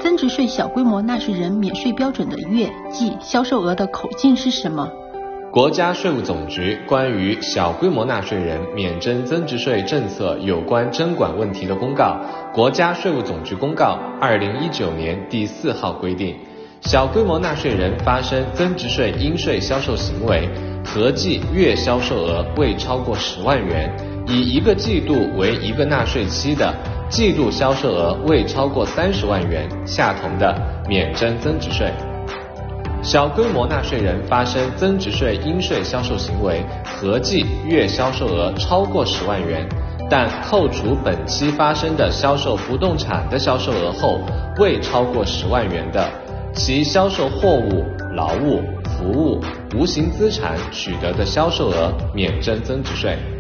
增值税小规模纳税人免税标准的月季销售额的口径是什么？ 国家税务总局关于小规模纳税人免征增值税政策有关征管问题的公告，国家税务总局公告2019年第4号规定，小规模纳税人发生增值税应税销售行为，合计月销售额未超过10万元，以一个季度为一个纳税期的，季度销售额未超过30万元下同的，免征增值税。小规模纳税人发生增值税应税销售行为，合计月销售额超过10万元，但扣除本期发生的销售不动产的销售额后未超过10万元的，其销售货物、劳务、服务、无形资产取得的销售额免征增值税。